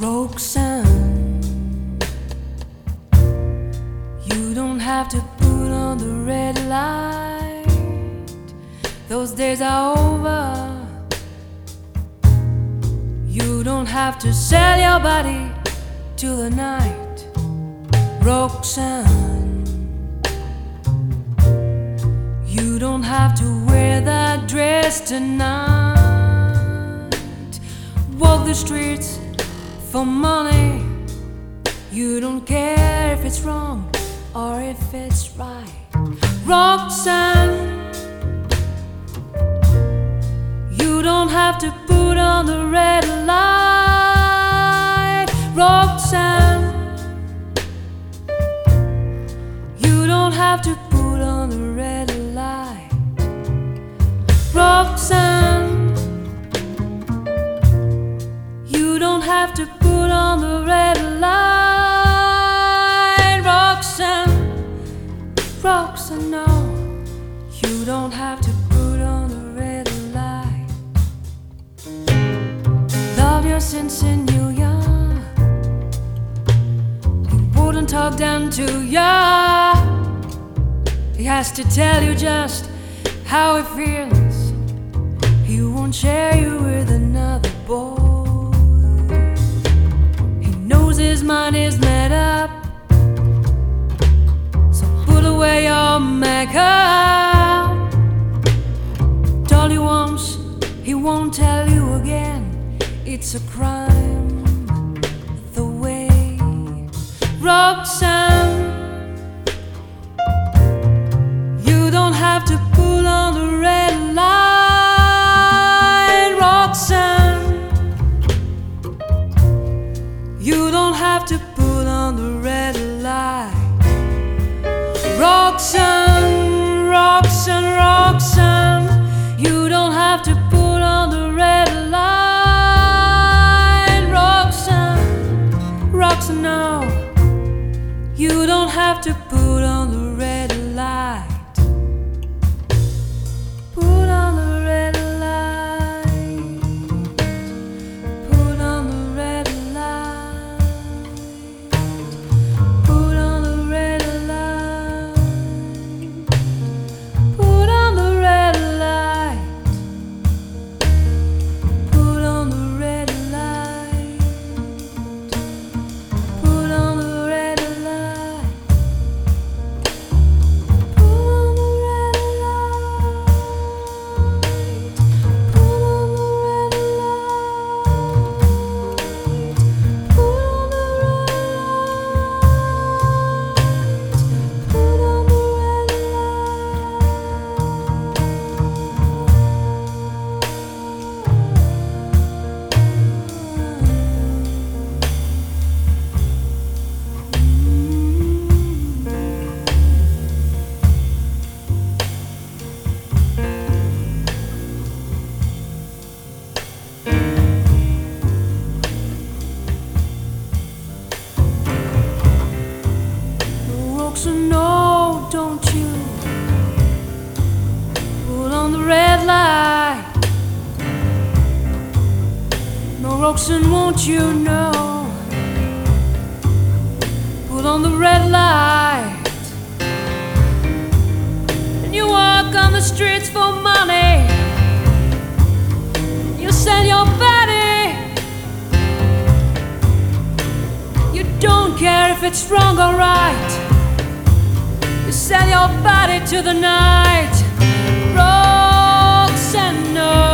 Roxanne, you don't have to put on the red light. Those days are over. You don't have to sell your body to the night. Roxanne, you don't have to wear that dress tonight. Walk the streets for money. You don't care if it's wrong or if it's right. Roxanne, you don't have to put on the red light. Roxanne, you don't have to put on the red light. Roxanne, you don't have to put on the red light. Roxanne, Roxanne, no, you don't have to put on the red light. Love your since you knew ya. He wouldn't talk down to ya. He has to tell you just how he feels. He won't share you with another boy. His mind is made up, so put away your makeup. Told you once, he won't tell you again. It's a crime the way. Roxanne, you don't have to put on the red light. Roxanne, you don't have to put on the red light. Roxanne, Roxanne, Roxanne, you don't have to put on the red light. Roxanne, Roxanne, no, you don't have to put on the red light. Put on the red light. Put on the red light. Put on the red light. Put on the red light. Put on the red light. Put on the red light. Put on the red light. Put on the red light. Put on the Roxanne, no, don't you put on the red light. No, Roxanne, won't you know? Put on the red light. And you walk on the streets for money. You sell your body. You don't care if it's wrong or right. You sell your body to the night. Roxanne, no.